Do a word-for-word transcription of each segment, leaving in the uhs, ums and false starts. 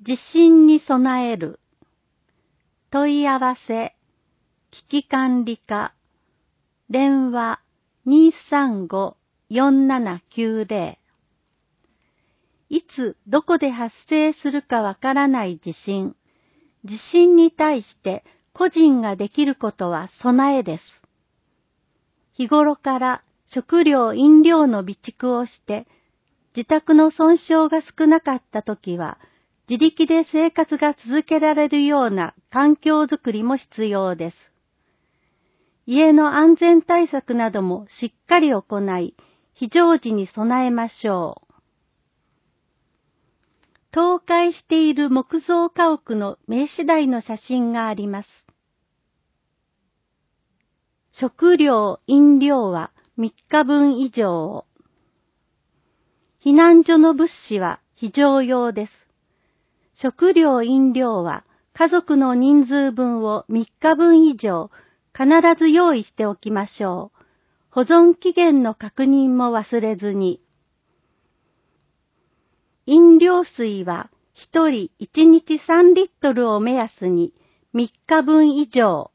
地震に備える。問い合わせ、危機管理課、電話 にーさんごーよんななきゅうぜろ。いつどこで発生するかわからない地震。地震に対して個人ができることは備えです。日頃から食料飲料の備蓄をして、自宅の損傷が少なかったときは、自力で生活が続けられるような環境づくりも必要です。家の安全対策などもしっかり行い、非常時に備えましょう。倒壊している木造家屋の名刺台の写真があります。食料、飲料はみっかぶん以上を。避難所の物資は非常用です。食料、飲料は家族の人数分をみっかぶん以上必ず用意しておきましょう。保存期限の確認も忘れずに。飲料水はひとりいちにちさんリットルを目安にみっかぶん以上。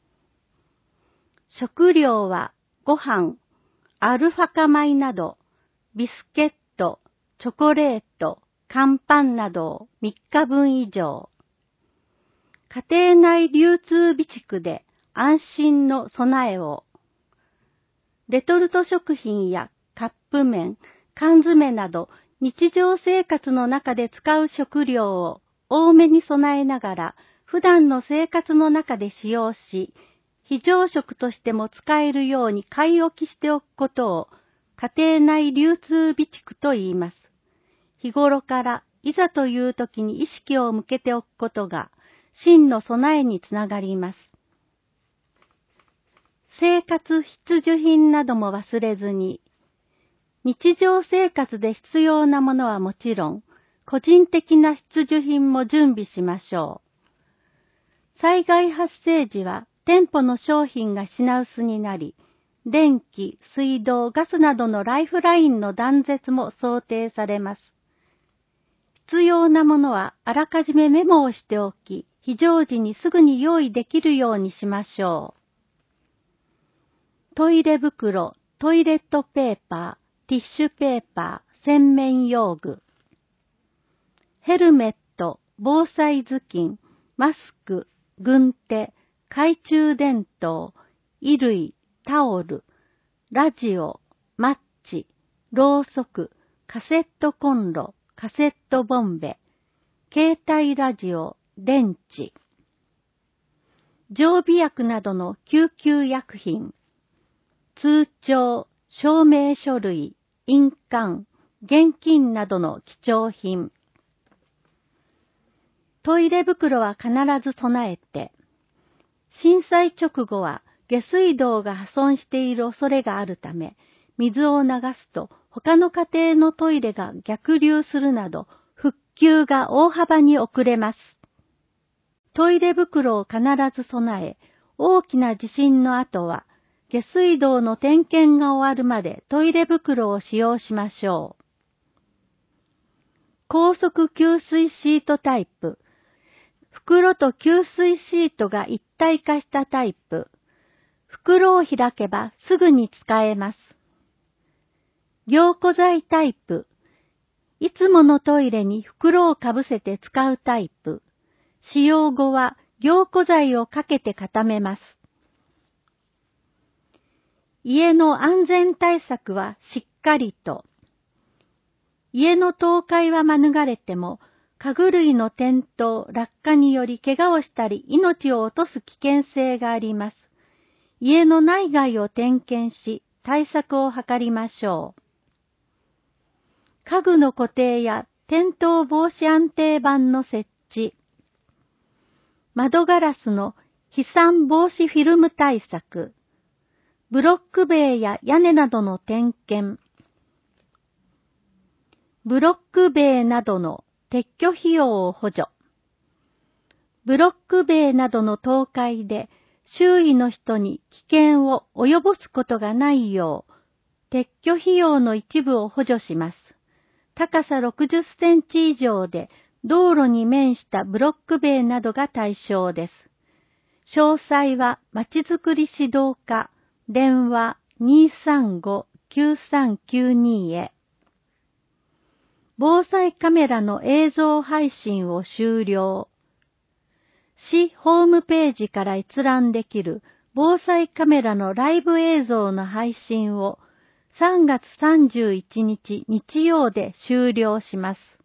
食料はご飯、アルファ化米など、ビスケット、チョコレート、乾パンなどをみっかぶん以上。家庭内流通備蓄で安心の備えを。レトルト食品やカップ麺、缶詰など日常生活の中で使う食料を多めに備えながら普段の生活の中で使用し、非常食としても使えるように買い置きしておくことを家庭内流通備蓄と言います。日頃からいざという時に意識を向けておくことが真の備えにつながります。生活必需品なども忘れずに、日常生活で必要なものはもちろん、個人的な必需品も準備しましょう。災害発生時は店舗の商品が品薄になり、電気、水道、ガスなどのライフラインの断絶も想定されます。必要なものはあらかじめメモをしておき、非常時にすぐに用意できるようにしましょう。トイレ袋、トイレットペーパー、ティッシュペーパー、洗面用具。ヘルメット、防災頭巾、マスク、軍手、懐中電灯、衣類、タオル、ラジオ、マッチ、ろうそく、カセットコンロ、カセットボンベ、携帯ラジオ、電池、常備薬などの救急薬品、通帳、証明書類、印鑑、現金などの貴重品。トイレ袋は必ず備えて、震災直後は下水道が破損している恐れがあるため、水を流すと他の家庭のトイレが逆流するなど、復旧が大幅に遅れます。トイレ袋を必ず備え、大きな地震の後は、下水道の点検が終わるまでトイレ袋を使用しましょう。高速吸水シートタイプ。袋と吸水シートが一体化したタイプ。袋を開けばすぐに使えます。凝固剤タイプ。いつものトイレに袋をかぶせて使うタイプ。使用後は凝固剤をかけて固めます。家の安全対策はしっかりと。家の倒壊は免れても、家具類の転倒、落下により怪我をしたり命を落とす危険性があります。家の内外を点検し、対策を図りましょう。家具の固定や転倒防止安定板の設置。窓ガラスの飛散防止フィルム対策。ブロック塀や屋根などの点検。ブロック塀などの撤去費用を補助。ブロック塀などの倒壊で周囲の人に危険を及ぼすことがないよう、撤去費用の一部を補助します。高さろくじゅっセンチ以上で道路に面したブロック塀などが対象です。詳細はまちづくり指導課電話 にーさんご きゅうさんきゅうに へ。防災カメラの映像配信を終了。市ホームページから閲覧できる防災カメラのライブ映像の配信をさんがつさんじゅういちにち日曜で終了します。